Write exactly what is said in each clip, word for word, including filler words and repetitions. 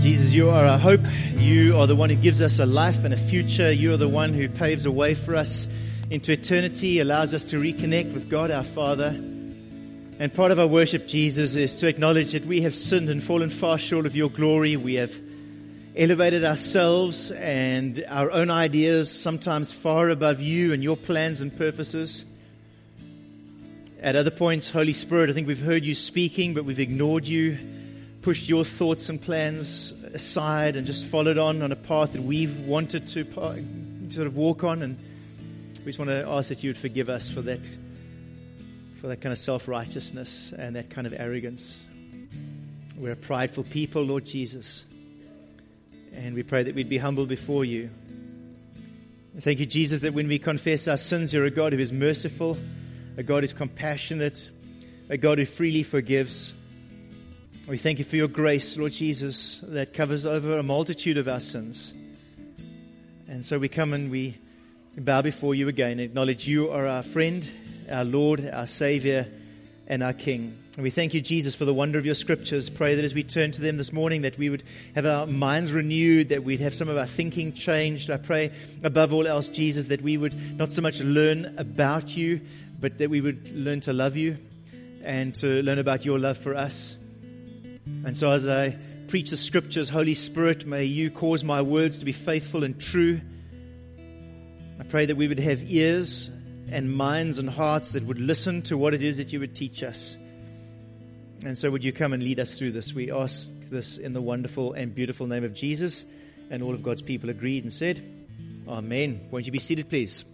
Jesus, you are our hope. You are the one who gives us a life and a future. You are the one who paves a way for us into eternity, allows us to reconnect with God our Father. And part of our worship, Jesus, is to acknowledge that we have sinned and fallen far short of your glory. We have elevated ourselves and our own ideas, sometimes far above you and your plans and purposes. At other points, Holy Spirit, I think we've heard you speaking, but we've ignored you, pushed your thoughts and plans aside and just followed on on a path that we've wanted to sort of walk on. And we just want to ask that you would forgive us for that, for that kind of self-righteousness and that kind of arrogance. We're a prideful people, Lord Jesus. And we pray that we'd be humble before you. Thank you, Jesus, that when we confess our sins, you're a God who is merciful, a God who is compassionate, a God who freely forgives. We thank you for your grace, Lord Jesus, that covers over a multitude of our sins. And so we come and we bow before you again and acknowledge you are our friend, our Lord, our Savior, and our King. And we thank you, Jesus, for the wonder of your scriptures. Pray that as we turn to them this morning, that we would have our minds renewed, that we'd have some of our thinking changed. I pray above all else, Jesus, that we would not so much learn about you, but that we would learn to love you and to learn about your love for us. And so as I preach the scriptures, Holy Spirit, may you cause my words to be faithful and true. I pray that we would have ears and minds and hearts that would listen to what it is that you would teach us. And so would you come and lead us through this? We ask this in the wonderful and beautiful name of Jesus. And all of God's people agreed and said, Amen. Won't you be seated, please?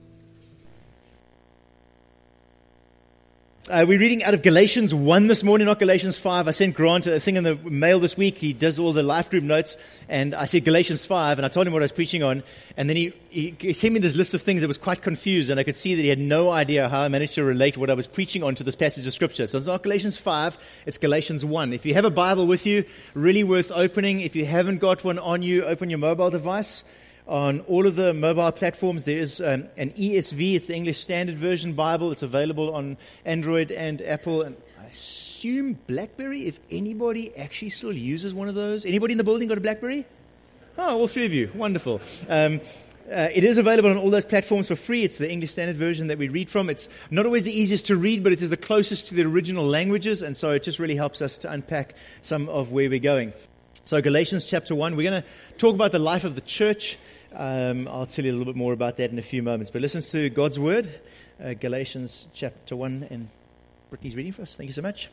Uh, we're reading out of Galatians one this morning, not Galatians five. I sent Grant a thing in the mail this week. He does all the life group notes. And I said Galatians five, and I told him what I was preaching on. And then he, he, he sent me this list of things that was quite confused. And I could see that he had no idea how I managed to relate what I was preaching on to this passage of Scripture. So it's not Galatians five, it's Galatians one. If you have a Bible with you, really worth opening. If you haven't got one on you, open your mobile device. On all of the mobile platforms, there is um, an E S V. It's the English Standard Version Bible. It's available on Android and Apple, and I assume BlackBerry, if anybody actually still uses one of those. Anybody in the building got a BlackBerry? Oh, all three of you. Wonderful. Um, uh, it is available on all those platforms for free. It's the English Standard Version that we read from. It's not always the easiest to read, but it is the closest to the original languages, and so it just really helps us to unpack some of where we're going. So Galatians chapter one, we're going to talk about the life of the church. Um, I'll tell you a little bit more about that in a few moments. But listen to God's Word, uh, Galatians chapter one, and Brittany's reading for us. Thank you so much.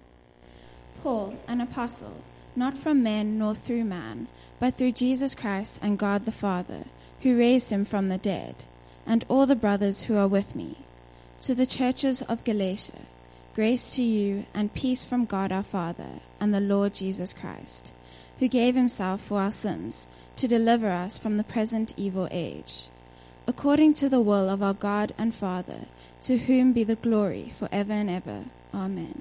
Paul, an apostle, not from men nor through man, but through Jesus Christ and God the Father, who raised him from the dead, and all the brothers who are with me. To the churches of Galatia, grace to you and peace from God our Father and the Lord Jesus Christ, who gave himself for our sins, to deliver us from the present evil age, according to the will of our God and Father, to whom be the glory forever and ever. Amen.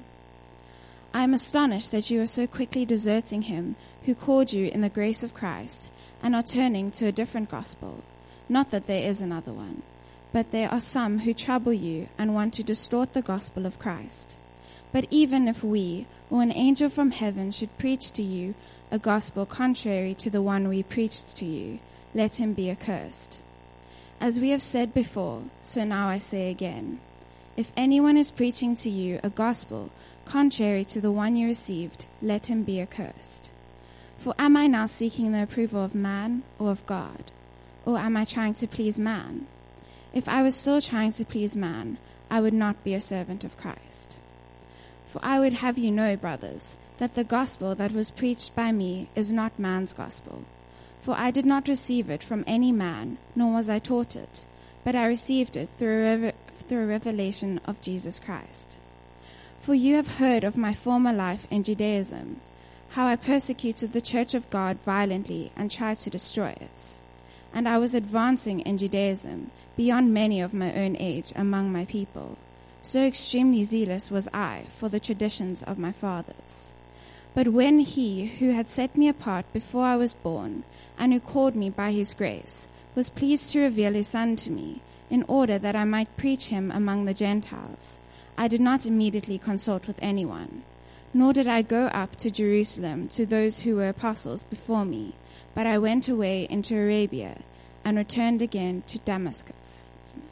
I am astonished that you are so quickly deserting him who called you in the grace of Christ, and are turning to a different gospel. Not that there is another one, but there are some who trouble you and want to distort the gospel of Christ. But even if we, or an angel from heaven, should preach to you a gospel contrary to the one we preached to you, let him be accursed. As we have said before, so now I say again, if anyone is preaching to you a gospel contrary to the one you received, let him be accursed. For am I now seeking the approval of man or of God? Or am I trying to please man? If I was still trying to please man, I would not be a servant of Christ. For I would have you know, brothers, that the gospel that was preached by me is not man's gospel. For I did not receive it from any man, nor was I taught it, but I received it through a, rev- through a revelation of Jesus Christ. For you have heard of my former life in Judaism, how I persecuted the church of God violently and tried to destroy it. And I was advancing in Judaism beyond many of my own age among my people. So extremely zealous was I for the traditions of my fathers. But when he who had set me apart before I was born, and who called me by his grace, was pleased to reveal his Son to me, in order that I might preach him among the Gentiles, I did not immediately consult with anyone, Nor did I go up to Jerusalem to those who were apostles before me, but I went away into Arabia and returned again to Damascus.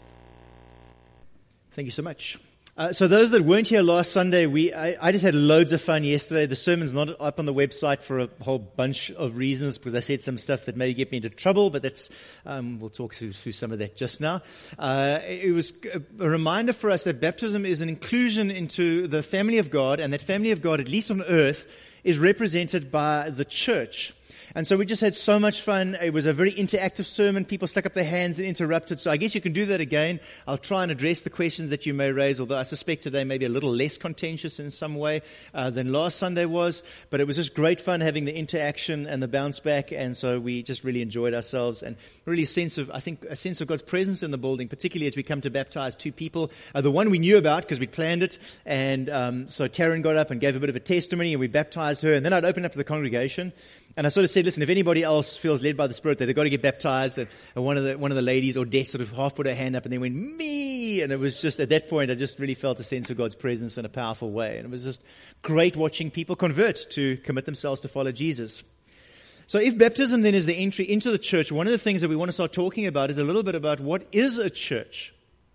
Thank you so much. Uh, so those that weren't here last Sunday, we I, I just had loads of fun yesterday. The sermon's not up on the website for a whole bunch of reasons because I said some stuff that may get me into trouble, but that's um, we'll talk through, through some of that just now. Uh, it was a, a reminder for us that baptism is an inclusion into the family of God, and that family of God, at least on earth, is represented by the church. And so we just had so much fun. It was a very interactive sermon. People stuck up their hands and interrupted. So I guess you can do that again. I'll try and address the questions that you may raise, although I suspect today may be a little less contentious in some way uh, than last Sunday was. But it was just great fun having the interaction and the bounce back. And so we just really enjoyed ourselves, and really a sense of, I think, a sense of God's presence in the building, particularly as we come to baptize two people. Uh, the one we knew about because we planned it. And um, so Taryn got up and gave a bit of a testimony, and we baptized her. And then I'd open up to the congregation. And I sort of said, listen, if anybody else feels led by the Spirit, they've got to get baptized. And one of the one of the ladies, or Des, sort of half put her hand up and then went, me! And it was just, at that point, I just really felt a sense of God's presence in a powerful way. And it was just great watching people convert to commit themselves to follow Jesus. So if baptism then is the entry into the church, one of the things that we want to start talking about is a little bit about what is a church.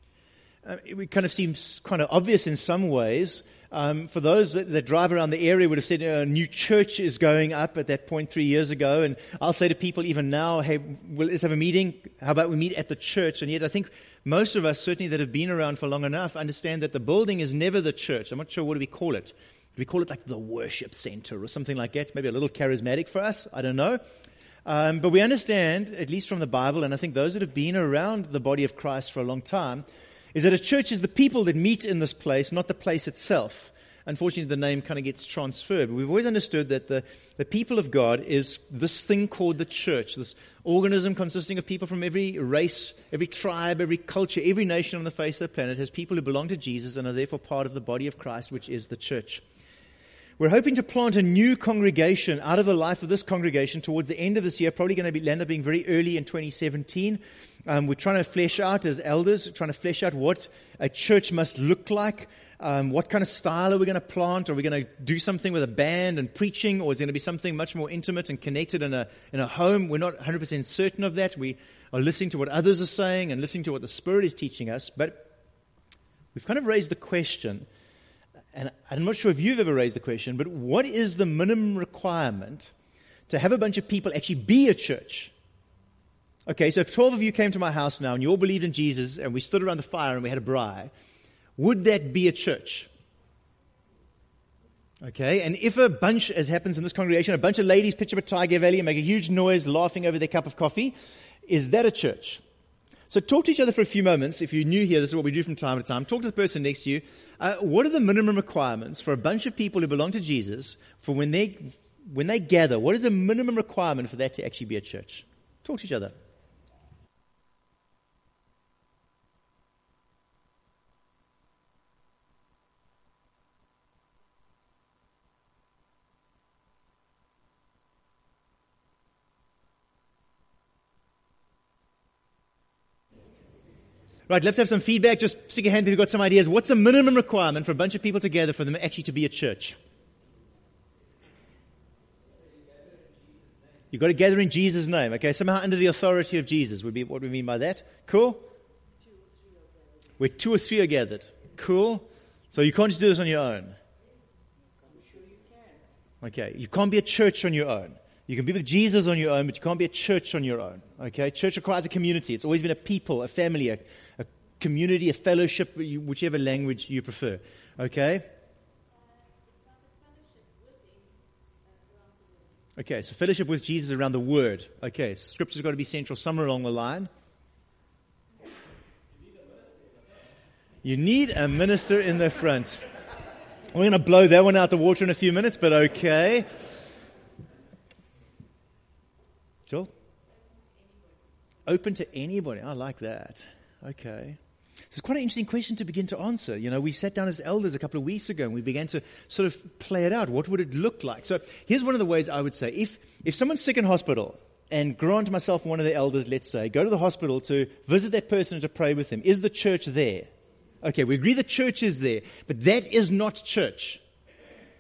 Uh, it kind of seems kind of obvious in some ways. Um, for those that, that drive around the area would have said a new church is going up at that point three years ago. And I'll say to people even now, hey, well, let's have a meeting. How about we meet at the church? And yet I think most of us, certainly that have been around for long enough, understand that the building is never the church. I'm not sure, what do we call it? Do we call it like the worship center or something like that? Maybe a little charismatic for us. I don't know. Um, but we understand, at least from the Bible, and I think those that have been around the body of Christ for a long time, is that a church is the people that meet in this place, not the place itself. Unfortunately, the name kind of gets transferred. But we've always understood that the, the people of God is this thing called the church, this organism consisting of people from every race, every tribe, every culture, every nation on the face of the planet has people who belong to Jesus and are therefore part of the body of Christ, which is the church. We're hoping to plant a new congregation out of the life of this congregation towards the end of this year, probably going to be, end up being very early in twenty seventeen. Um, we're trying to flesh out as elders, trying to flesh out what a church must look like. Um, what kind of style are we going to plant? Are we going to do something with a band and preaching, or is it going to be something much more intimate and connected in a in a home? We're not one hundred percent certain of that. We are listening to what others are saying and listening to what the Spirit is teaching us. But we've kind of raised the question, and I'm not sure if you've ever raised the question, but what is the minimum requirement to have a bunch of people actually be a church? Okay, so if twelve of you came to my house now and you all believed in Jesus and we stood around the fire and we had a braai, would that be a church? Okay, and if a bunch, as happens in this congregation, a bunch of ladies pitch up a Tiger Valley and make a huge noise laughing over their cup of coffee, is that a church? So talk to each other for a few moments. If you're new here, this is what we do from time to time. Talk to the person next to you. Uh, what are the minimum requirements for a bunch of people who belong to Jesus for when they when they gather? What is the minimum requirement for that to actually be a church? Talk to each other. Right, let's have some feedback. Just stick your hand if you've got some ideas. What's the minimum requirement for a bunch of people together for them actually to be a church? You've got to gather in Jesus' name. Okay, somehow under the authority of Jesus would be what we mean by that. Cool? Where two or three are gathered. Cool. So you can't just do this on your own. Okay, you can't be a church on your own. You can be with Jesus on your own, but you can't be a church on your own. Okay, church requires a community. It's always been a people, a family, a, a community, a fellowship, whichever language you prefer. Okay? Okay, so fellowship with Jesus around the Word. Okay, so Scripture's got to be central somewhere along the line. You need a minister in the front. We're going to blow that one out the water in a few minutes, but okay. Joel? Open to anybody. I like that. Okay. It's quite an interesting question to begin to answer. You know, we sat down as elders a couple of weeks ago and we began to sort of play it out. What would it look like? So here's one of the ways I would say. If if someone's sick in hospital, and Grant, myself, one of the elders, let's say, go to the hospital to visit that person and to pray with them, is the church there? Okay, we agree the church is there, but that is not church.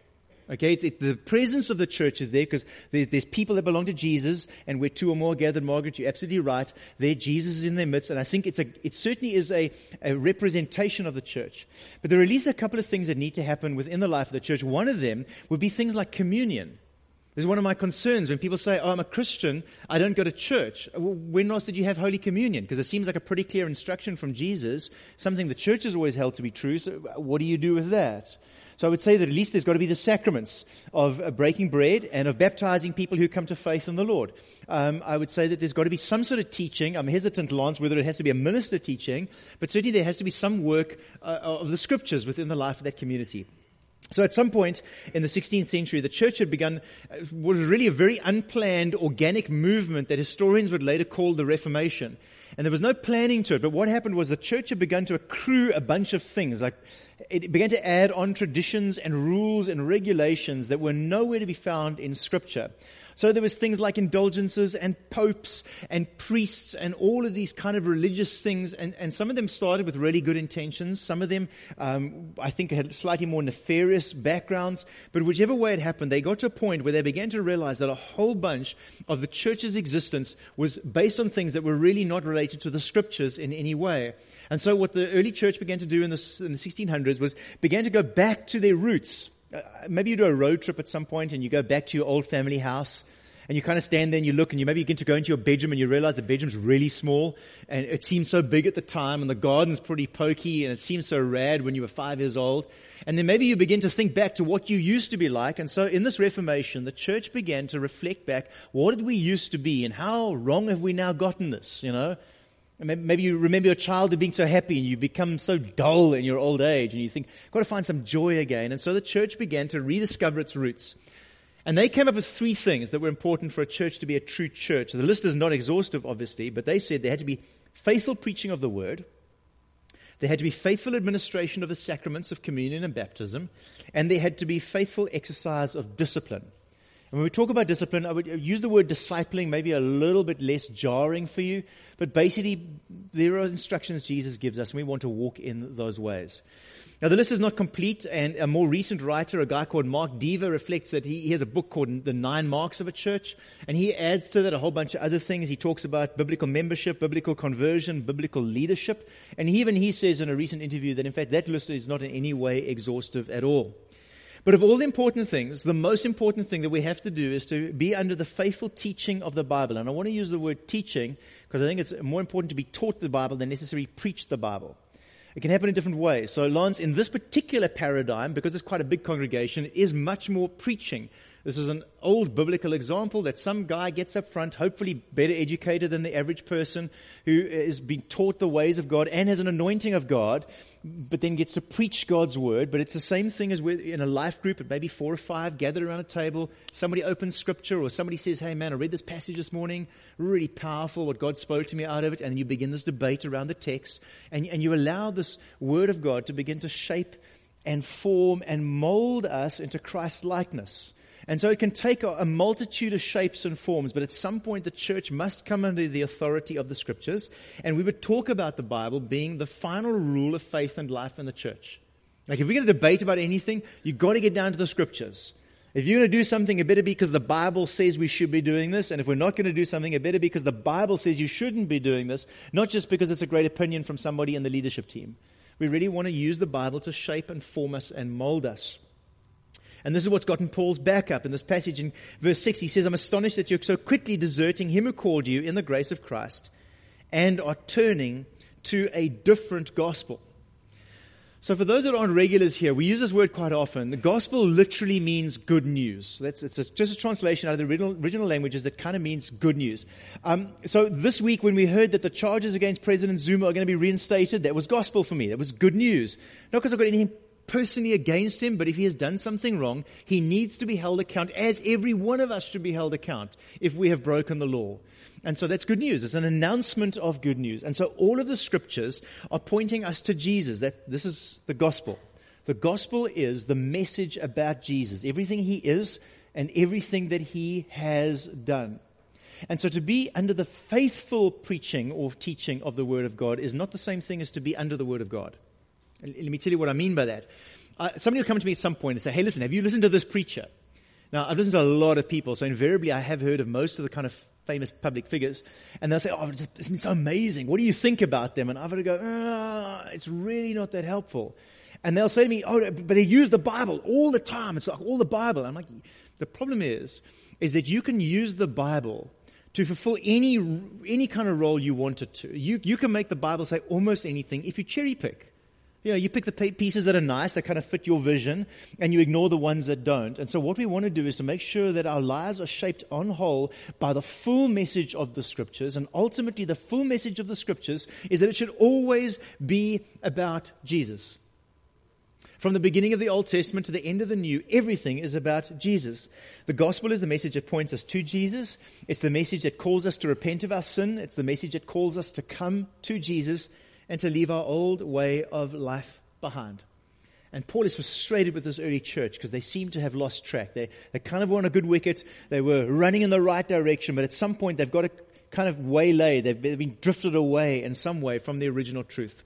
Okay, it's, it, the presence of the church is there because there, there's people that belong to Jesus, and where two or more are gathered, Margaret, you're absolutely right. There, Jesus is in their midst, and I think it's a, it certainly is a, a representation of the church. But there are at least a couple of things that need to happen within the life of the church. One of them would be things like communion. This is one of my concerns when people say, oh, I'm a Christian, I don't go to church. Well, when last did you have Holy Communion? Because it seems like a pretty clear instruction from Jesus, something the church has always held to be true. So what do you do with that? So I would say that at least there's got to be the sacraments of uh, breaking bread and of baptizing people who come to faith in the Lord. Um, I would say that there's got to be some sort of teaching. I'm hesitant, Lance, whether it has to be a minister teaching, but certainly there has to be some work uh, of the scriptures within the life of that community. So at some point in the sixteenth century, the church had begun, uh, was really a very unplanned, organic movement that historians would later call the Reformation. And there was no planning to it, but what happened was the church had begun to accrue a bunch of things. Like it began to add on traditions and rules and regulations that were nowhere to be found in Scripture. So there was things like indulgences and popes and priests and all of these kind of religious things. And, and some of them started with really good intentions. Some of them, um, I think, had slightly more nefarious backgrounds. But whichever way it happened, they got to a point where they began to realize that a whole bunch of the church's existence was based on things that were really not related to the Scriptures in any way. And so what the early church began to do in the, in the sixteen hundreds was began to go back to their roots. Uh, maybe you do a road trip at some point and you go back to your old family house and you kind of stand there and you look and you maybe begin to go into your bedroom and you realize the bedroom's really small and it seems so big at the time and the garden's pretty pokey and it seems so rad when you were five years old. And then maybe you begin to think back to what you used to be like. And so in this Reformation, the church began to reflect back, what did we used to be and how wrong have we now gotten this, you know? Maybe you remember your childhood being so happy and you become so dull in your old age and you think, I've got to find some joy again. And so the church began to rediscover its roots. And they came up with three things that were important for a church to be a true church. The list is not exhaustive, obviously, but they said there had to be faithful preaching of the word, there had to be faithful administration of the sacraments of communion and baptism, and there had to be faithful exercise of discipline. And when we talk about discipline, I would use the word discipling, maybe a little bit less jarring for you, but basically there are instructions Jesus gives us, and we want to walk in those ways. Now, the list is not complete, and a more recent writer, a guy called Mark Dever, reflects that he, he has a book called The Nine Marks of a Church, and he adds to that a whole bunch of other things. He talks about biblical membership, biblical conversion, biblical leadership, and he, even he says in a recent interview that, in fact, that list is not in any way exhaustive at all. But of all the important things, the most important thing that we have to do is to be under the faithful teaching of the Bible. And I want to use the word teaching because I think it's more important to be taught the Bible than necessarily preach the Bible. It can happen in different ways. So, Lance, in this particular paradigm, because it's quite a big congregation, it is much more preaching. This is an old biblical example that some guy gets up front, hopefully better educated than the average person, who is being taught the ways of God and has an anointing of God, but then gets to preach God's word. But it's the same thing as with, in a life group, at maybe four or five gathered around a table. Somebody opens scripture or somebody says, hey man, I read this passage this morning, really powerful, what God spoke to me out of it. And then you begin this debate around the text and, and you allow this word of God to begin to shape and form and mold us into Christ's likeness. And so it can take a, a multitude of shapes and forms, but at some point the church must come under the authority of the Scriptures. And we would talk about the Bible being the final rule of faith and life in the church. Like if we're going to debate about anything, you've got to get down to the Scriptures. If you're going to do something, it better be because the Bible says we should be doing this. And if we're not going to do something, it better be because the Bible says you shouldn't be doing this, not just because it's a great opinion from somebody in the leadership team. We really want to use the Bible to shape and form us and mold us. And this is what's gotten Paul's back up in this passage in verse six. He says, I'm astonished that you're so quickly deserting him who called you in the grace of Christ and are turning to a different gospel. So for those that aren't regulars here, we use this word quite often. The gospel literally means good news. That's it's a, just a translation out of the original, original languages that kind of means good news. Um, so this week when we heard that the charges against President Zuma are going to be reinstated, that was gospel for me. That was good news. Not because I've got anything personally against him, but if he has done something wrong, he needs to be held account, as every one of us should be held account if we have broken the law. And so that's good news. It's an announcement of good news. And so all of the scriptures are pointing us to Jesus. That this is the gospel. The gospel is the message about Jesus, everything he is and everything that he has done. And so to be under the faithful preaching or teaching of the Word of God is not the same thing as to be under the Word of God. Let me tell you what I mean by that. I, somebody will come to me at some point and say, hey, listen, have you listened to this preacher? Now, I've listened to a lot of people, so invariably I have heard of most of the kind of famous public figures, and they'll say, oh, it's been so amazing. What do you think about them? And I've got to go, ah, it's really not that helpful. And they'll say to me, oh, but they use the Bible all the time. It's like all the Bible. I'm like, the problem is, is that you can use the Bible to fulfill any any kind of role you want it to. You you can make the Bible say almost anything if you cherry pick. You know, you pick the pieces that are nice, that kind of fit your vision, and you ignore the ones that don't. And so what we want to do is to make sure that our lives are shaped on whole by the full message of the Scriptures. And ultimately, the full message of the Scriptures is that it should always be about Jesus. From the beginning of the Old Testament to the end of the New, everything is about Jesus. The gospel is the message that points us to Jesus. It's the message that calls us to repent of our sin. It's the message that calls us to come to Jesus and to leave our old way of life behind. And Paul is frustrated with this early church because they seem to have lost track. They, they kind of were on a good wicket. They were running in the right direction, but at some point they've got to kind of waylay. They've, they've been drifted away in some way from the original truth.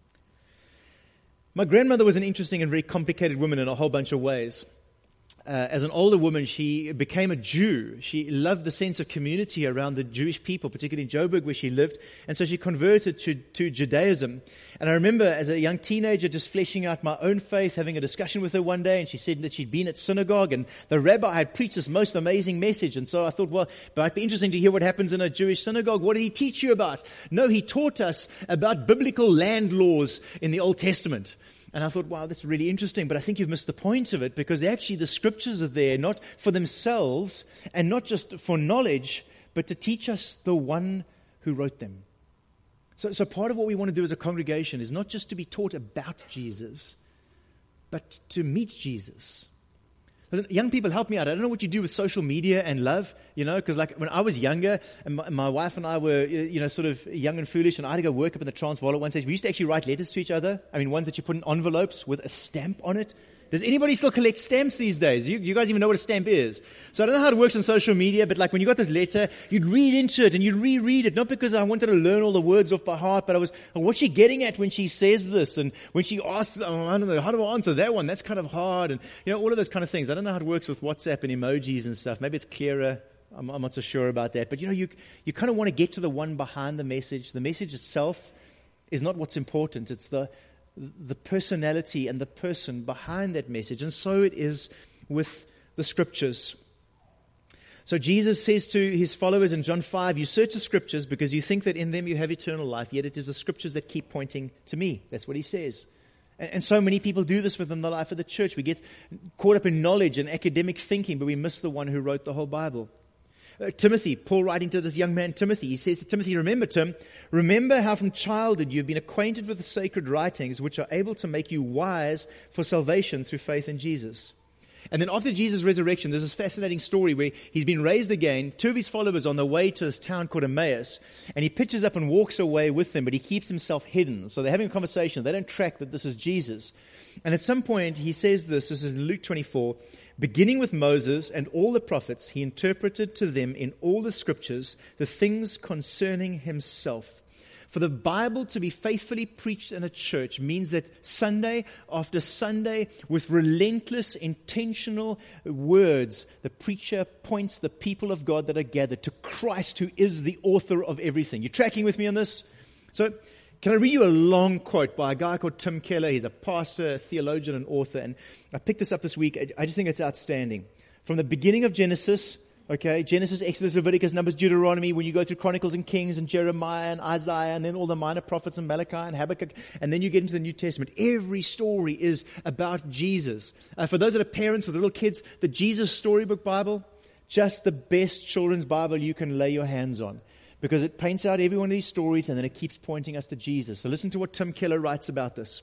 My grandmother was an interesting and very complicated woman in a whole bunch of ways. Uh, as an older woman, she became a Jew. She loved the sense of community around the Jewish people, particularly in Joburg where she lived. And so she converted to, to Judaism. And I remember as a young teenager just fleshing out my own faith, having a discussion with her one day. And she said that she'd been at synagogue and the rabbi had preached this most amazing message. And so I thought, well, it might be interesting to hear what happens in a Jewish synagogue. What did he teach you about? No, he taught us about biblical land laws in the Old Testament. And I thought, wow, that's really interesting, but I think you've missed the point of it because actually the Scriptures are there not for themselves and not just for knowledge, but to teach us the one who wrote them. So, so part of what we want to do as a congregation is not just to be taught about Jesus, but to meet Jesus. Listen, young people, help me out. I don't know what you do with social media and love, you know, because like when I was younger, and my, my wife and I were, you know, sort of young and foolish, and I had to go work up in the Transvaal at one stage. We used to actually write letters to each other. I mean, ones that you put in envelopes with a stamp on it. Does anybody still collect stamps these days? You, you guys even know what a stamp is? So I don't know how it works on social media, but like when you got this letter, you'd read into it and you'd reread it, not because I wanted to learn all the words off by heart, but I was, oh, what's she getting at when she says this? And when she asks, oh, I don't know, how do I answer that one? That's kind of hard. And, you know, all of those kind of things. I don't know how it works with WhatsApp and emojis and stuff. Maybe it's clearer. I'm, I'm not so sure about that. But, you know, you, you kind of want to get to the one behind the message. The message itself is not what's important. It's the the personality and the person behind that message. And so it is with the Scriptures. So Jesus says to his followers in John five, you search the Scriptures because you think that in them you have eternal life, yet it is the Scriptures that keep pointing to me. That's what he says. And, and so many people do this within the life of the church. We get caught up in knowledge and academic thinking, but we miss the one who wrote the whole Bible. Uh, Timothy, Paul writing to this young man Timothy, he says to Timothy, remember Tim, remember how from childhood you have been acquainted with the sacred writings which are able to make you wise for salvation through faith in Jesus. And then after Jesus' resurrection, there's this fascinating story where he's been raised again, two of his followers on the way to this town called Emmaus, and he pitches up and walks away with them, but he keeps himself hidden. So they're having a conversation. They don't track that this is Jesus. And at some point he says this, this is in Luke twenty-four, beginning with Moses and all the prophets, he interpreted to them in all the Scriptures the things concerning himself. For the Bible to be faithfully preached in a church means that Sunday after Sunday, with relentless, intentional words, the preacher points the people of God that are gathered to Christ, who is the author of everything. You tracking with me on this? So, can I read you a long quote by a guy called Tim Keller? He's a pastor, a theologian, and author. And I picked this up this week. I just think it's outstanding. From the beginning of Genesis, okay, Genesis, Exodus, Leviticus, Numbers, Deuteronomy, when you go through Chronicles and Kings and Jeremiah and Isaiah, and then all the minor prophets and Malachi and Habakkuk, and then you get into the New Testament. Every story is about Jesus. Uh, for those that are parents with little kids, the Jesus Storybook Bible, just the best children's Bible you can lay your hands on. Because it paints out every one of these stories and then it keeps pointing us to Jesus. So listen to what Tim Keller writes about this.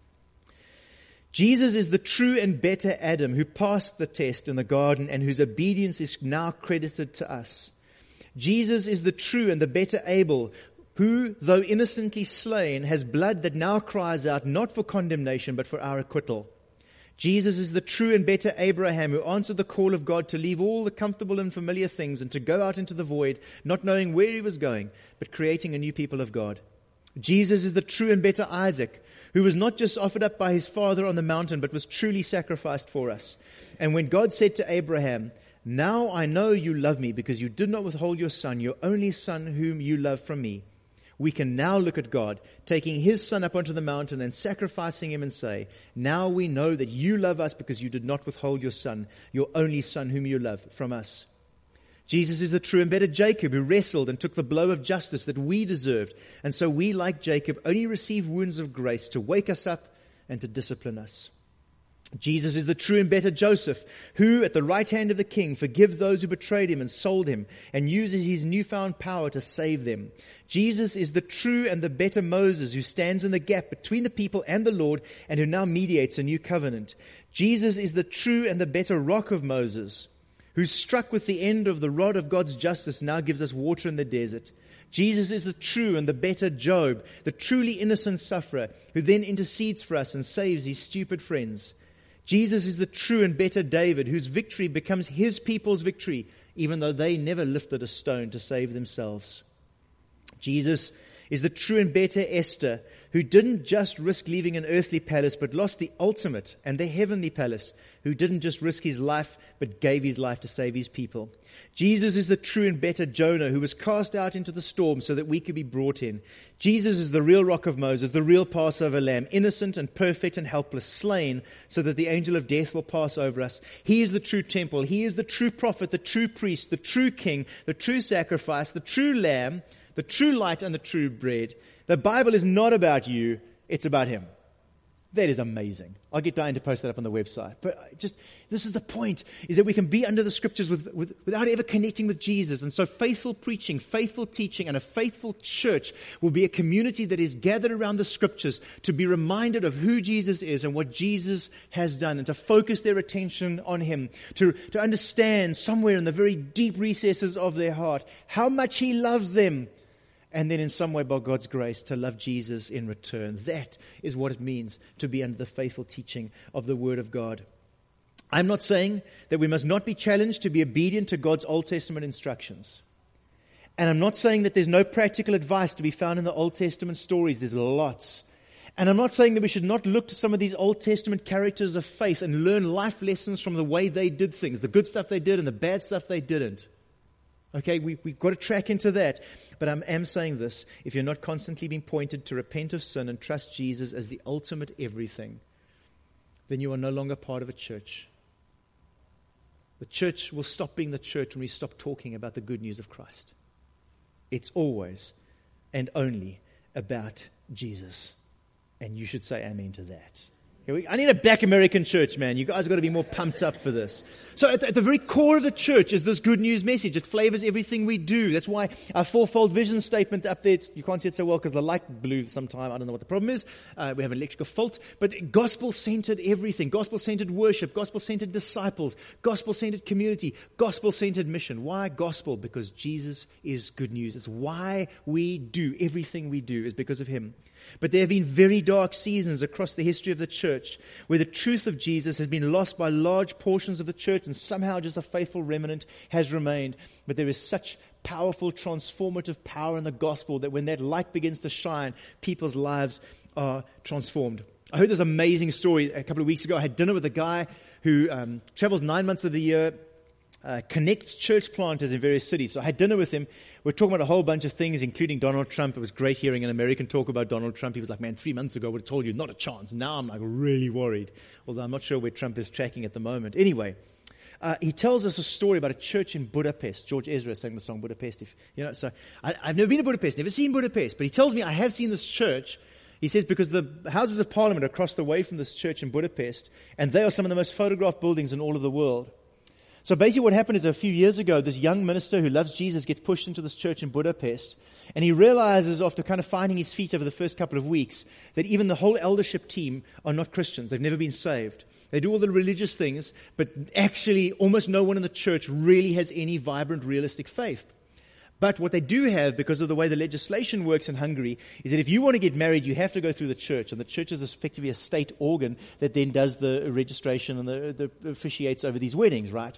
Jesus is the true and better Adam who passed the test in the garden and whose obedience is now credited to us. Jesus is the true and the better Abel who, though innocently slain, has blood that now cries out not for condemnation but for our acquittal. Jesus is the true and better Abraham who answered the call of God to leave all the comfortable and familiar things and to go out into the void, not knowing where he was going, but creating a new people of God. Jesus is the true and better Isaac who was not just offered up by his father on the mountain, but was truly sacrificed for us. And when God said to Abraham, "Now I know you love me because you did not withhold your son, your only son whom you love from me," we can now look at God, taking his son up onto the mountain and sacrificing him and say, "Now we know that you love us because you did not withhold your son, your only son whom you love, from us." Jesus is the true and better Jacob who wrestled and took the blow of justice that we deserved. And so we, like Jacob, only receive wounds of grace to wake us up and to discipline us. Jesus is the true and better Joseph who, at the right hand of the king, forgives those who betrayed him and sold him and uses his newfound power to save them. Jesus is the true and the better Moses who stands in the gap between the people and the Lord and who now mediates a new covenant. Jesus is the true and the better rock of Moses, who struck with the end of the rod of God's justice now gives us water in the desert. Jesus is the true and the better Job, the truly innocent sufferer, who then intercedes for us and saves his stupid friends. Jesus is the true and better David, whose victory becomes his people's victory, even though they never lifted a stone to save themselves. Jesus is the true and better Esther, who didn't just risk leaving an earthly palace, but lost the ultimate and the heavenly palace, who didn't just risk his life, but gave his life to save his people. Jesus is the true and better Jonah, who was cast out into the storm so that we could be brought in. Jesus is the real rock of Moses, the real Passover lamb, innocent and perfect and helpless, slain so that the angel of death will pass over us. He is the true temple. He is the true prophet, the true priest, the true king, the true sacrifice, the true lamb, the true light, and the true bread. The Bible is not about you, it's about him. That is amazing. I'll get Diane to post that up on the website. But just, this is the point, is that we can be under the scriptures with, with, without ever connecting with Jesus. And so faithful preaching, faithful teaching, and a faithful church will be a community that is gathered around the scriptures to be reminded of who Jesus is and what Jesus has done, and to focus their attention on him, to, to understand somewhere in the very deep recesses of their heart how much he loves them. And then in some way, by God's grace, to love Jesus in return. That is what it means to be under the faithful teaching of the Word of God. I'm not saying that we must not be challenged to be obedient to God's Old Testament instructions. And I'm not saying that there's no practical advice to be found in the Old Testament stories. There's lots. And I'm not saying that we should not look to some of these Old Testament characters of faith and learn life lessons from the way they did things, the good stuff they did and the bad stuff they didn't. Okay, we, we've got to track into that. But I am saying this, if you're not constantly being pointed to repent of sin and trust Jesus as the ultimate everything, then you are no longer part of a church. The church will stop being the church when we stop talking about the good news of Christ. It's always and only about Jesus. And you should say amen to that. I need a black American church, man. You guys have got to be more pumped up for this. So at the, at the very core of the church is this good news message. It flavors everything we do. That's why our fourfold vision statement up there, you can't see it so well because the light blew sometime. I don't know what the problem is. Uh, we have an electrical fault. But gospel-centered everything. Gospel-centered worship. Gospel-centered disciples. Gospel-centered community. Gospel-centered mission. Why gospel? Because Jesus is good news. It's why we do everything we do is because of him. But there have been very dark seasons across the history of the church where the truth of Jesus has been lost by large portions of the church and somehow just a faithful remnant has remained. But there is such powerful, transformative power in the gospel that when that light begins to shine, people's lives are transformed. I heard this amazing story a couple of weeks ago. I had dinner with a guy who um, travels nine months of the year, uh, connects church planters in various cities. So I had dinner with him. We're talking about a whole bunch of things, including Donald Trump. It was great hearing an American talk about Donald Trump. He was like, man, three months ago I would have told you not a chance. Now I'm like really worried, although I'm not sure where Trump is tracking at the moment. Anyway, uh, he tells us a story about a church in Budapest. George Ezra sang the song Budapest. If, you know, so I, I've never been to Budapest, never seen Budapest, but he tells me I have seen this church. He says because the Houses of Parliament are across the way from this church in Budapest, and they are some of the most photographed buildings in all of the world. So basically what happened is a few years ago, this young minister who loves Jesus gets pushed into this church in Budapest, and he realizes after kind of finding his feet over the first couple of weeks that even the whole eldership team are not Christians. They've never been saved. They do all the religious things, but actually almost no one in the church really has any vibrant, realistic faith. But what they do have, because of the way the legislation works in Hungary, is that if you want to get married, you have to go through the church. And the church is effectively a state organ that then does the registration and the, the officiates over these weddings, right?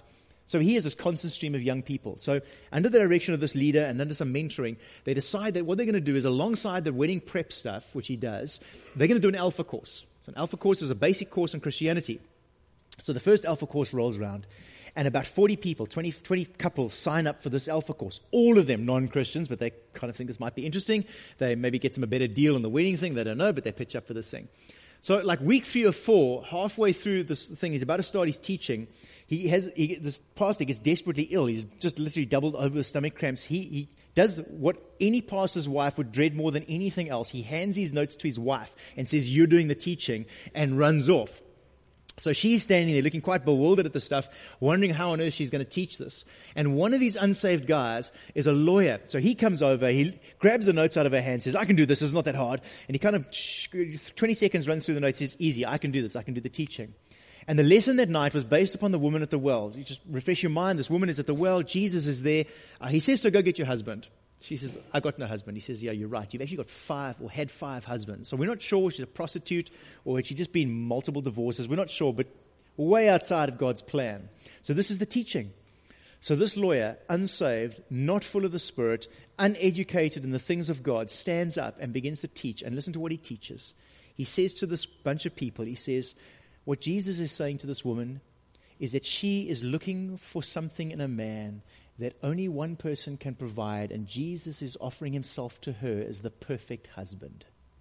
So he has this constant stream of young people. So under the direction of this leader and under some mentoring, they decide that what they're going to do is alongside the wedding prep stuff, which he does, they're going to do an alpha course. So an alpha course is a basic course in Christianity. So the first alpha course rolls around, and about forty people, twenty, twenty couples sign up for this alpha course. All of them non-Christians, but they kind of think this might be interesting. They maybe get them a better deal on the wedding thing. They don't know, but they pitch up for this thing. So like week three or four, halfway through this thing, he's about to start his teaching. He has he, this pastor gets desperately ill. He's just literally doubled over with stomach cramps. He he does what any pastor's wife would dread more than anything else. He hands his notes to his wife and says, "You're doing the teaching," and runs off. So she's standing there looking quite bewildered at the stuff, wondering how on earth she's going to teach this. And one of these unsaved guys is a lawyer. So he comes over, he grabs the notes out of her hand, says, "I can do this, it's not that hard." And he kind of, twenty seconds runs through the notes, says, "Easy, I can do this, I can do the teaching." And the lesson that night was based upon the woman at the well. You just refresh your mind. This woman is at the well. Jesus is there. Uh, he says to her, "Go get your husband." She says, "I got no husband." He says, "Yeah, you're right. You've actually got five or had five husbands." So we're not sure she's a prostitute or had she just been multiple divorces. We're not sure, but way outside of God's plan. So this is the teaching. So this lawyer, unsaved, not full of the Spirit, uneducated in the things of God, stands up and begins to teach. And listen to what he teaches. He says to this bunch of people, he says, what Jesus is saying to this woman is that she is looking for something in a man that only one person can provide, and Jesus is offering himself to her as the perfect husband.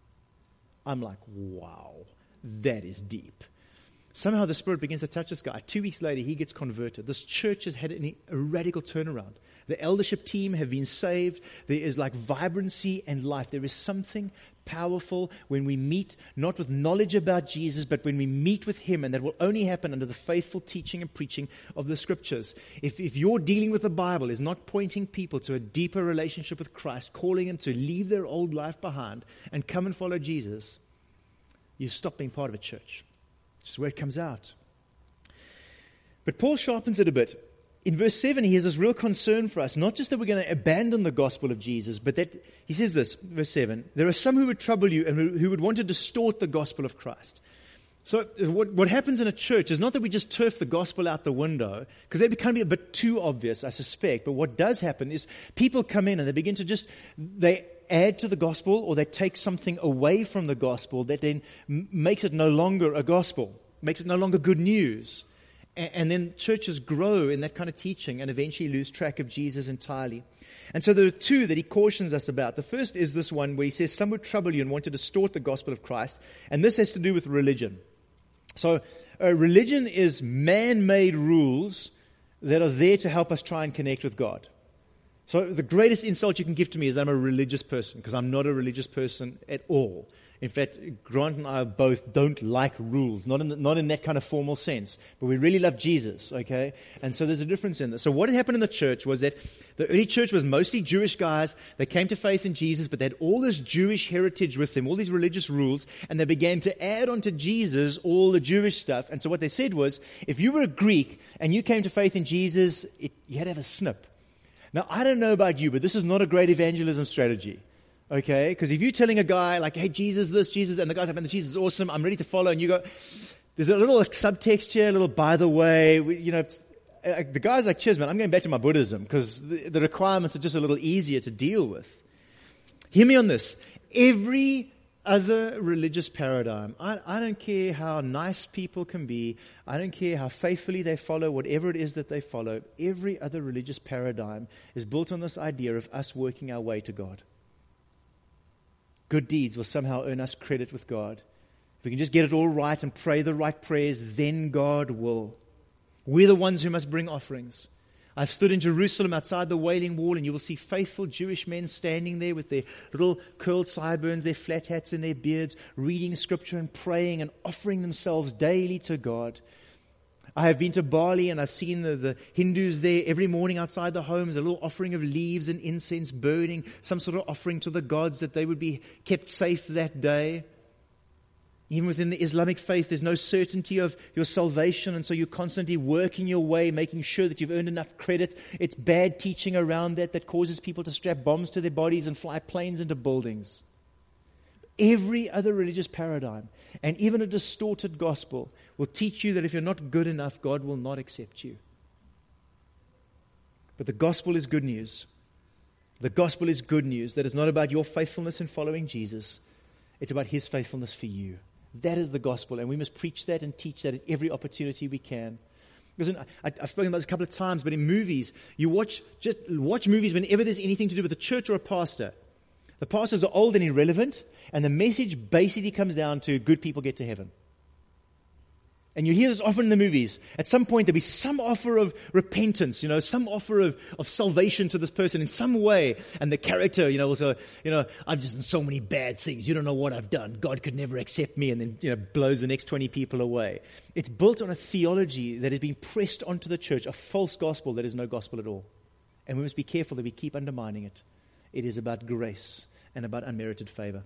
I'm like, wow, that is deep. Somehow the Spirit begins to touch this guy. Two weeks later, he gets converted. This church has had a radical turnaround. The eldership team have been saved. There is like vibrancy and life. There is something powerful when we meet, not with knowledge about Jesus, but when we meet with him, and that will only happen under the faithful teaching and preaching of the Scriptures. If, if your dealing with the Bible is not pointing people to a deeper relationship with Christ, calling them to leave their old life behind and come and follow Jesus, you stop being part of a church. It's where it comes out. But Paul sharpens it a bit. In verse seven, he has this real concern for us, not just that we're going to abandon the gospel of Jesus, but that, he says this, verse seven, there are some who would trouble you and who, who would want to distort the gospel of Christ. So what, what happens in a church is not that we just turf the gospel out the window, because that can be a bit too obvious, I suspect. But what does happen is people come in and they begin to just, they add to the gospel, or they take something away from the gospel that then m- makes it no longer a gospel, makes it no longer good news. And then churches grow in that kind of teaching and eventually lose track of Jesus entirely. And so there are two that he cautions us about. The first is this one where he says, some would trouble you and want to distort the gospel of Christ. And this has to do with religion. So uh, religion is man-made rules that are there to help us try and connect with God. So the greatest insult you can give to me is that I'm a religious person, because I'm not a religious person at all. In fact, Grant and I both don't like rules, not in the, not in that kind of formal sense, but we really love Jesus, okay? And so there's a difference in this. So what had happened in the church was that the early church was mostly Jewish guys. They came to faith in Jesus, but they had all this Jewish heritage with them, all these religious rules, and they began to add onto Jesus all the Jewish stuff. And so what they said was, if you were a Greek and you came to faith in Jesus, it, you had to have a snip. Now, I don't know about you, but this is not a great evangelism strategy. Okay, because if you're telling a guy like, hey, Jesus this, Jesus, and the guy's like, man, Jesus is awesome, I'm ready to follow, and you go, there's a little subtext here, a little by the way, we, you know, uh, the guy's like, cheers, man, I'm going back to my Buddhism, because the, the requirements are just a little easier to deal with. Hear me on this. Every other religious paradigm, I, I don't care how nice people can be, I don't care how faithfully they follow whatever it is that they follow, every other religious paradigm is built on this idea of us working our way to God. Good deeds will somehow earn us credit with God. If we can just get it all right and pray the right prayers, then God will. We're the ones who must bring offerings. I've stood in Jerusalem outside the Wailing Wall, and you will see faithful Jewish men standing there with their little curled sideburns, their flat hats and their beards, reading Scripture and praying and offering themselves daily to God. I have been to Bali, and I've seen the, the Hindus there every morning outside the homes, a little offering of leaves and incense burning, some sort of offering to the gods that they would be kept safe that day. Even within the Islamic faith, there's no certainty of your salvation, and so you're constantly working your way, making sure that you've earned enough credit. It's bad teaching around that that causes people to strap bombs to their bodies and fly planes into buildings. Every other religious paradigm, and even a distorted gospel, will teach you that if you're not good enough, God will not accept you. But the gospel is good news. The gospel is good news that it's not about your faithfulness in following Jesus. It's about his faithfulness for you. That is the gospel, and we must preach that and teach that at every opportunity we can. Listen, I, I've spoken about this a couple of times, but in movies, you watch just watch movies whenever there's anything to do with a church or a pastor. The pastors are old and irrelevant, and the message basically comes down to good people get to heaven. And you hear this often in the movies. At some point, there'll be some offer of repentance, you know, some offer of, of salvation to this person in some way. And the character, you know, also, you know, I've just done so many bad things. You don't know what I've done. God could never accept me. And then, you know, blows the next twenty people away. It's built on a theology that has been pressed onto the church, a false gospel that is no gospel at all. And we must be careful that we keep undermining it. It is about grace and about unmerited favor.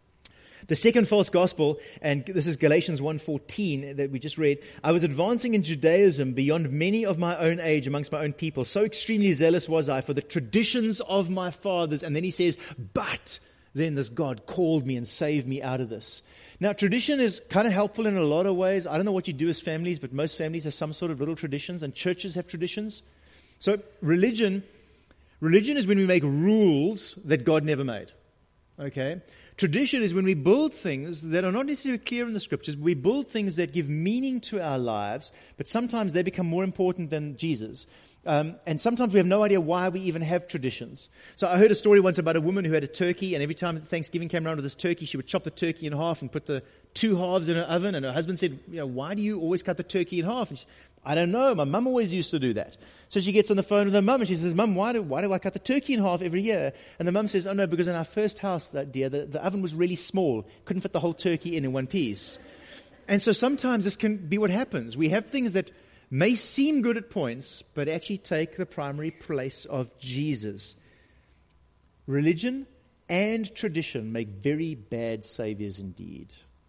The second false gospel, and this is Galatians one fourteen that we just read, I was advancing in Judaism beyond many of my own age amongst my own people. So extremely zealous was I for the traditions of my fathers. And then he says, but then this God called me and saved me out of this. Now, tradition is kind of helpful in a lot of ways. I don't know what you do as families, but most families have some sort of little traditions, and churches have traditions. So religion, religion is when we make rules that God never made. Okay? Tradition is when we build things that are not necessarily clear in the scriptures. We build things that give meaning to our lives, but sometimes they become more important than Jesus. Um, and sometimes we have no idea why we even have traditions. So I heard a story once about a woman who had a turkey, and every time Thanksgiving came around with this turkey, she would chop the turkey in half and put the two halves in her oven. And her husband said, you know, why do you always cut the turkey in half? And she said, I don't know. My mum always used to do that. So she gets on the phone with her mum and she says, Mum, why do, why do I cut the turkey in half every year? And the mum says, oh no, because in our first house, that dear, the, the oven was really small. Couldn't fit the whole turkey in in one piece. And so sometimes this can be what happens. We have things that may seem good at points, but actually take the primary place of Jesus. Religion and tradition make very bad saviors indeed.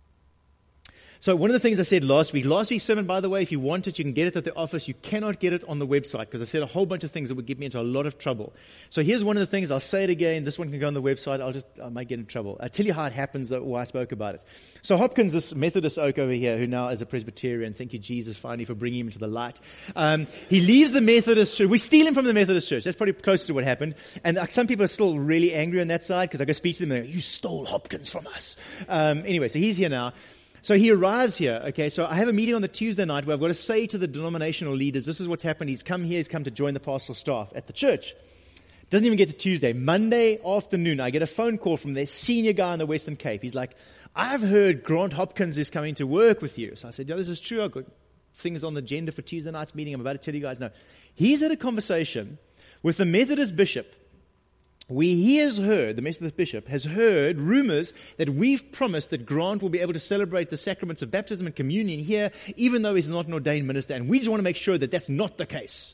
So one of the things I said last week, last week's sermon, by the way, if you want it, you can get it at the office. You cannot get it on the website because I said a whole bunch of things that would get me into a lot of trouble. So here's one of the things. I'll say it again. This one can go on the website. I'll just, I might get in trouble. I'll tell you how it happens, though, why I spoke about it. So Hopkins, this Methodist oak over here, who now is a Presbyterian, thank you, Jesus, finally, for bringing him into the light. Um, he leaves the Methodist church. We steal him from the Methodist church. That's probably close to what happened. And uh, some people are still really angry on that side because I go speak to them and they go, you stole Hopkins from us. Um, anyway, so he's here now. So he arrives here, okay, so I have a meeting on the Tuesday night where I've got to say to the denominational leaders, this is what's happened. He's come here, he's come to join the pastoral staff at the church. Doesn't even get to Tuesday. Monday afternoon, I get a phone call from their senior guy in the Western Cape. He's like, I've heard Grant Hopkins is coming to work with you. So I said, yeah, this is true. I've got things on the agenda for Tuesday night's meeting. I'm about to tell you guys now. He's had a conversation with the Methodist bishop. We, he has heard, the Methodist bishop has heard rumors that we've promised that Grant will be able to celebrate the sacraments of baptism and communion here, even though he's not an ordained minister. And we just want to make sure that that's not the case.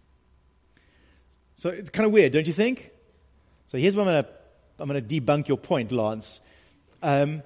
So it's kind of weird, don't you think? So here's what I'm going to, I'm going to debunk your point, Lance. Um,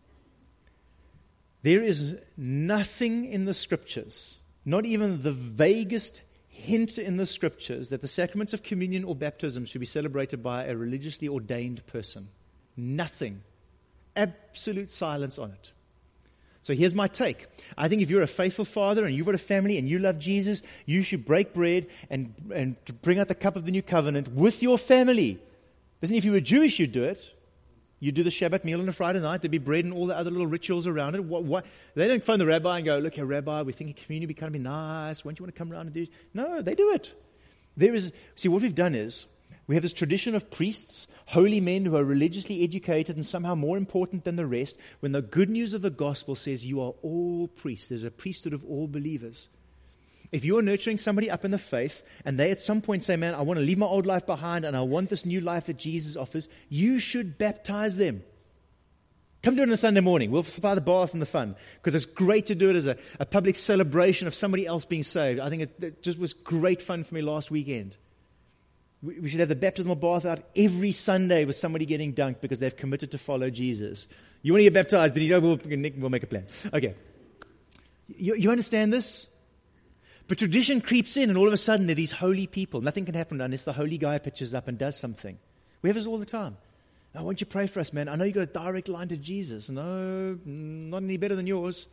there is nothing in the scriptures, not even the vaguest hint in the scriptures, that the sacraments of communion or baptism should be celebrated by a religiously ordained person. Nothing. Absolute silence on it. So here's my take. I think if you're a faithful father and you've got a family and you love Jesus, you should break bread and, and bring out the cup of the new covenant with your family. Listen, if you were Jewish, you'd do it. You do the Shabbat meal on a Friday night. There'd be bread and all the other little rituals around it. What, what? They don't phone the rabbi and go, look here, rabbi, we think a communion would be kind of be nice. Why don't you want to come around and do it? No, they do it. There is, see, what we've done is we have this tradition of priests, holy men who are religiously educated and somehow more important than the rest, when the good news of the gospel says you are all priests. There's a priesthood of all believers. If you're nurturing somebody up in the faith and they at some point say, man, I want to leave my old life behind and I want this new life that Jesus offers, you should baptize them. Come do it on a Sunday morning. We'll supply the bath and the fun because it's great to do it as a, a public celebration of somebody else being saved. I think it, it just was great fun for me last weekend. We, we should have the baptismal bath out every Sunday with somebody getting dunked because they've committed to follow Jesus. You want to get baptized? Did you know? We'll, we'll make a plan. Okay. You, you understand this? But tradition creeps in and all of a sudden there are these holy people. Nothing can happen unless the holy guy pitches up and does something. We have this all the time. Now, why don't you pray for us, man? I know you've got a direct line to Jesus. No, not any better than yours.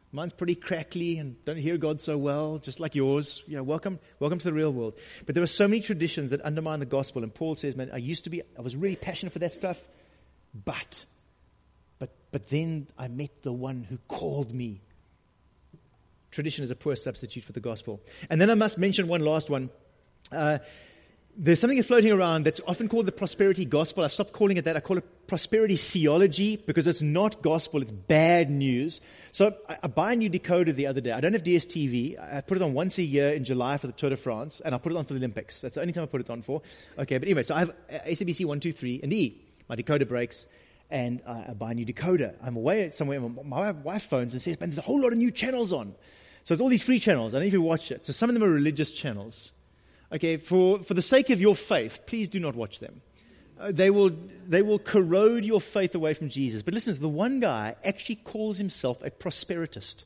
Mine's pretty crackly and don't hear God so well, just like yours. You know, welcome, welcome to the real world. But there are so many traditions that undermine the gospel. And Paul says, man, I used to be, I was really passionate for that stuff, but, but, but then I met the one who called me. Tradition is a poor substitute for the gospel. And then I must mention one last one. Uh, There's something floating around that's often called the prosperity gospel. I've stopped calling it that. I call it prosperity theology because it's not gospel. It's bad news. So I, I buy a new decoder the other day. I don't have D S T V. I put it on once a year in July for the Tour de France, and I'll put it on for the Olympics. That's the only time I put it on for. Okay, but anyway, so I have S A B C one, two, three, and E. My decoder breaks, and I, I buy a new decoder. I'm away somewhere. My wife phones and says, man, there's a whole lot of new channels on. So it's all these free channels. I don't know if you watch it. So some of them are religious channels. Okay, for, for the sake of your faith, please do not watch them. Uh, they will they will corrode your faith away from Jesus. But listen, the one guy actually calls himself a prosperitist.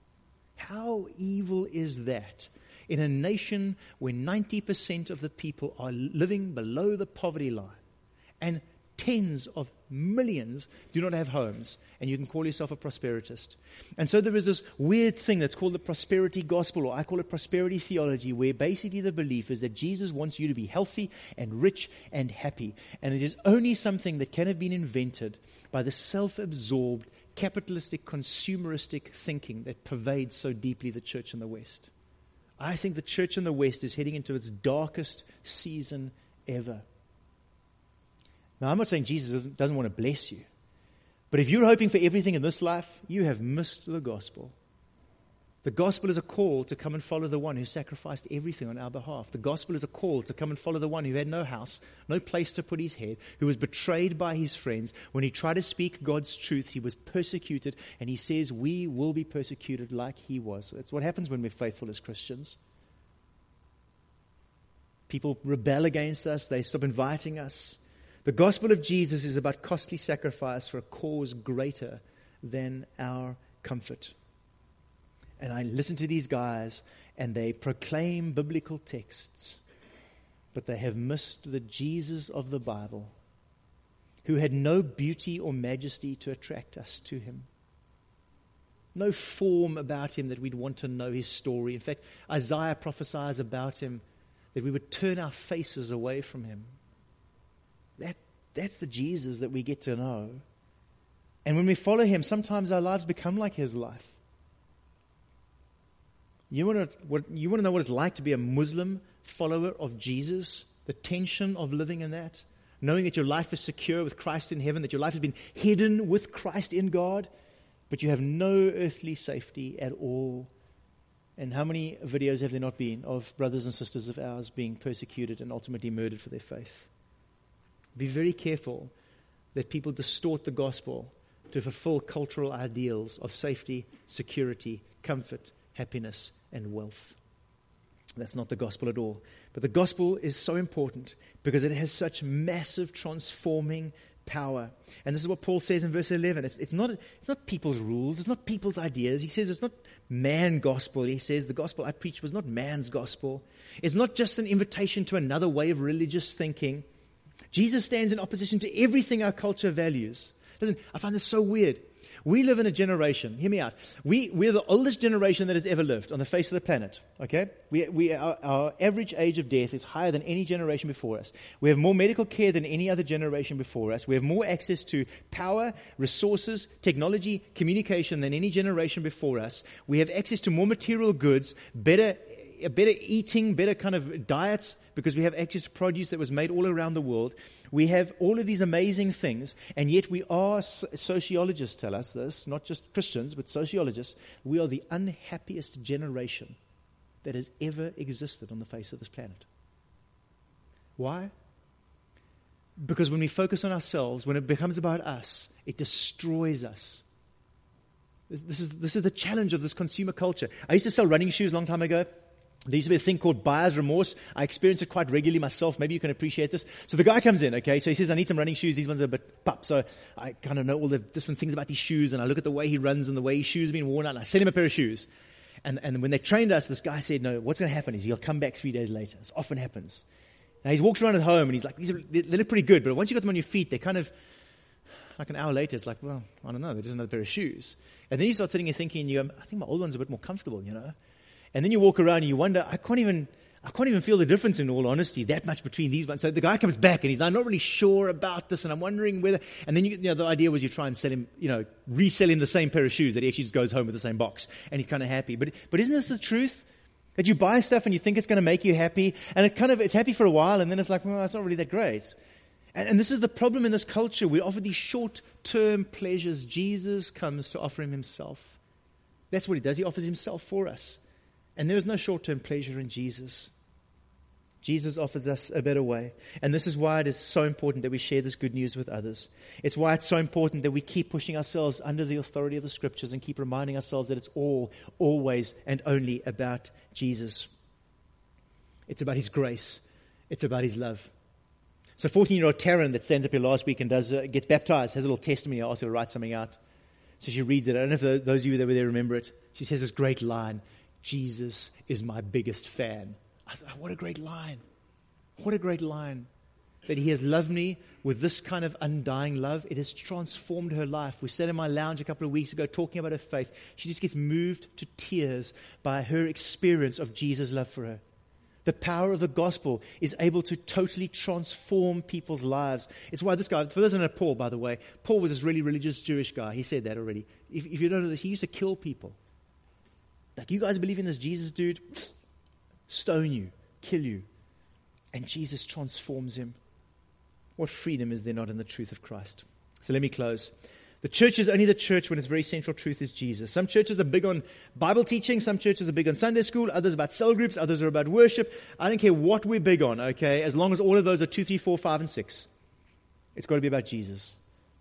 How evil is that? In a nation where ninety percent of the people are living below the poverty line and tens of millions do not have homes, and you can call yourself a prosperitist. And so there is this weird thing that's called the prosperity gospel, or I call it prosperity theology, where basically the belief is that Jesus wants you to be healthy and rich and happy. And it is only something that can have been invented by the self-absorbed, capitalistic, consumeristic thinking that pervades so deeply the church in the West. I think the church in the West is heading into its darkest season ever. Now, I'm not saying Jesus doesn't, doesn't want to bless you. But if you're hoping for everything in this life, you have missed the gospel. The gospel is a call to come and follow the one who sacrificed everything on our behalf. The gospel is a call to come and follow the one who had no house, no place to put his head, who was betrayed by his friends. When he tried to speak God's truth, he was persecuted, and he says we will be persecuted like he was. That's what happens when we're faithful as Christians. People rebel against us. They stop inviting us. The gospel of Jesus is about costly sacrifice for a cause greater than our comfort. And I listen to these guys, and they proclaim biblical texts, but they have missed the Jesus of the Bible, who had no beauty or majesty to attract us to him. No form about him that we'd want to know his story. In fact, Isaiah prophesies about him that we would turn our faces away from him. That, that's the Jesus that we get to know. And when we follow him, sometimes our lives become like his life. You want to what, you want to know what it's like to be a Muslim follower of Jesus? The tension of living in that? Knowing that your life is secure with Christ in heaven, that your life has been hidden with Christ in God, but you have no earthly safety at all. And how many videos have there not been of brothers and sisters of ours being persecuted and ultimately murdered for their faith? Be very careful that people distort the gospel to fulfill cultural ideals of safety, security, comfort, happiness, and wealth. That's not the gospel at all. But the gospel is so important because it has such massive transforming power. And this is what Paul says in verse eleven. It's, it's not it's not people's rules. It's not people's ideas. He says it's not man gospel. He says the gospel I preached was not man's gospel. It's not just an invitation to another way of religious thinking. Jesus stands in opposition to everything our culture values. Listen, I find this so weird. We live in a generation, hear me out, we, we're the oldest generation that has ever lived on the face of the planet, okay? We, we, our, our average age of death is higher than any generation before us. We have more medical care than any other generation before us. We have more access to power, resources, technology, communication than any generation before us. We have access to more material goods, better, better eating, better kind of diets, because we have access to produce that was made all around the world. We have all of these amazing things, and yet we are, sociologists tell us this, not just Christians, but sociologists, we are the unhappiest generation that has ever existed on the face of this planet. Why? Because when we focus on ourselves, when it becomes about us, it destroys us. This, this is, this is the challenge of this consumer culture. I used to sell running shoes a long time ago. There used to be a thing called buyer's remorse. I experience it quite regularly myself. Maybe you can appreciate this. So the guy comes in, okay, so he says, I need some running shoes. These ones are a bit pup. So I kind of know all the different things about these shoes, and I look at the way he runs and the way his shoes have been worn out, and I sell him a pair of shoes. And, and when they trained us, this guy said, no, what's going to happen is he'll come back three days later. This often happens. Now he's walked around at home, and he's like, these are, they look pretty good, but once you got them on your feet, they kind of, like an hour later, it's like, well, I don't know, there's another pair of shoes. And then you start sitting and thinking, you go, I think my old one's a bit more comfortable, you know. And then you walk around and you wonder, I can't even, I can't even feel the difference in all honesty, that much between these ones. So the guy comes back and he's like, I'm not really sure about this and I'm wondering whether, and then you, you know, the idea was you try and sell him, you know, resell him the same pair of shoes that he actually just goes home with the same box and he's kind of happy. But, but isn't this the truth? That you buy stuff and you think it's going to make you happy and it kind of, it's happy for a while and then it's like, well, it's not really that great. And, and this is the problem in this culture. We offer these short-term pleasures. Jesus comes to offer him himself. That's what he does. He offers himself for us. And there is no short-term pleasure in Jesus. Jesus offers us a better way. And this is why it is so important that we share this good news with others. It's why it's so important that we keep pushing ourselves under the authority of the Scriptures and keep reminding ourselves that it's all, always, and only about Jesus. It's about his grace. It's about his love. So fourteen-year-old Taryn that stands up here last week and does uh, gets baptized, has a little testimony. I asked her to write something out. So she reads it. I don't know if the, those of you that were there remember it. She says this great line, Jesus is my biggest fan. I thought, what a great line. What a great line. That he has loved me with this kind of undying love. It has transformed her life. We sat in my lounge a couple of weeks ago talking about her faith. She just gets moved to tears by her experience of Jesus' love for her. The power of the gospel is able to totally transform people's lives. It's why this guy, for those who know Paul, by the way, Paul was this really religious Jewish guy. He said that already. If, if you don't know this, he used to kill people. Like, you guys believe in this Jesus dude? Stone you, kill you. And Jesus transforms him. What freedom is there not in the truth of Christ? So let me close. The church is only the church when its very central truth is Jesus. Some churches are big on Bible teaching. Some churches are big on Sunday school. Others about cell groups. Others are about worship. I don't care what we're big on, okay? As long as all of those are two, three, four, five, and six. It's got to be about Jesus.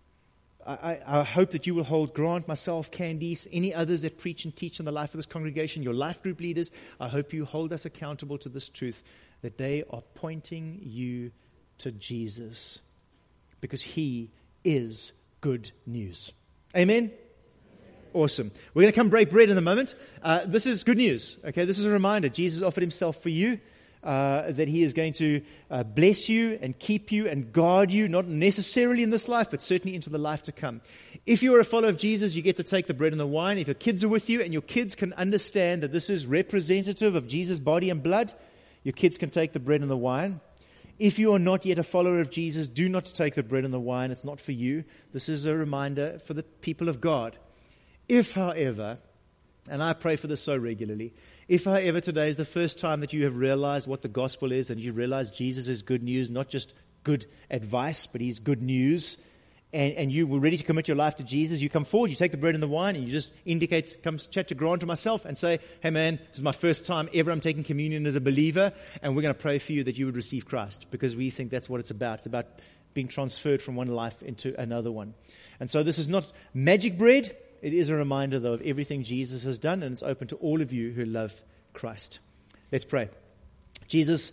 I, I, I hope that you will hold Grant, myself, Candice, any others that preach and teach on the life of this congregation, your life group leaders. I hope you hold us accountable to this truth, that they are pointing you to Jesus. Because he is good news. Amen? Awesome. We're going to come break bread in a moment. Uh, this is good news. Okay, this is a reminder. Jesus offered himself for you, uh, that he is going to uh, bless you and keep you and guard you, not necessarily in this life, but certainly into the life to come. If you are a follower of Jesus, you get to take the bread and the wine. If your kids are with you and your kids can understand that this is representative of Jesus' body and blood, your kids can take the bread and the wine. If you are not yet a follower of Jesus, do not take the bread and the wine. It's not for you. This is a reminder for the people of God. If, however, and I pray for this so regularly, if, however, today is the first time that you have realized what the gospel is and you realize Jesus is good news, not just good advice, but he's good news, and, and you were ready to commit your life to Jesus, you come forward, you take the bread and the wine, and you just indicate, come chat to Grant or myself and say, hey man, this is my first time ever I'm taking communion as a believer, and we're going to pray for you that you would receive Christ, because we think that's what it's about. It's about being transferred from one life into another one. And so this is not magic bread. It is a reminder, though, of everything Jesus has done, and it's open to all of you who love Christ. Let's pray. Jesus,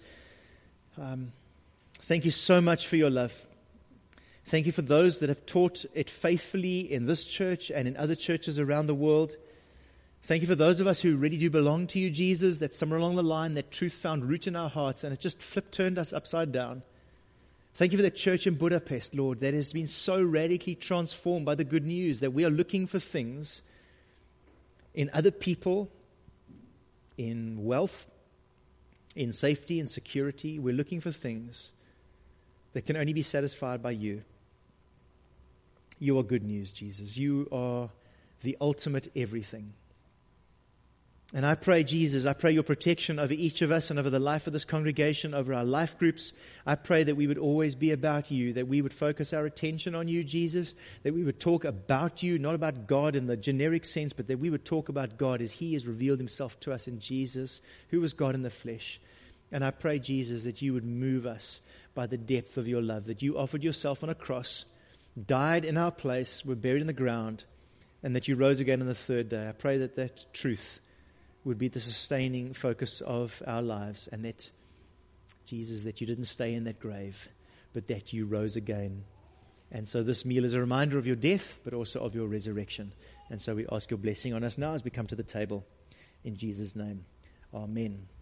um, thank you so much for your love. Thank you for those that have taught it faithfully in this church and in other churches around the world. Thank you for those of us who really do belong to you, Jesus, that somewhere along the line that truth found root in our hearts and it just flipped, turned us upside down. Thank you for that church in Budapest, Lord, that has been so radically transformed by the good news that we are looking for things in other people, in wealth, in safety and security. We're looking for things that can only be satisfied by you. You are good news, Jesus. You are the ultimate everything. And I pray, Jesus, I pray your protection over each of us and over the life of this congregation, over our life groups. I pray that we would always be about you, that we would focus our attention on you, Jesus, that we would talk about you, not about God in the generic sense, but that we would talk about God as he has revealed himself to us in Jesus, who was God in the flesh. And I pray, Jesus, that you would move us by the depth of your love, that you offered yourself on a cross, died in our place, were buried in the ground, and that you rose again on the third day. I pray that that truth would be the sustaining focus of our lives, and that, Jesus, that you didn't stay in that grave, but that you rose again. And so this meal is a reminder of your death, but also of your resurrection. And so we ask your blessing on us now as we come to the table. In Jesus' name, amen.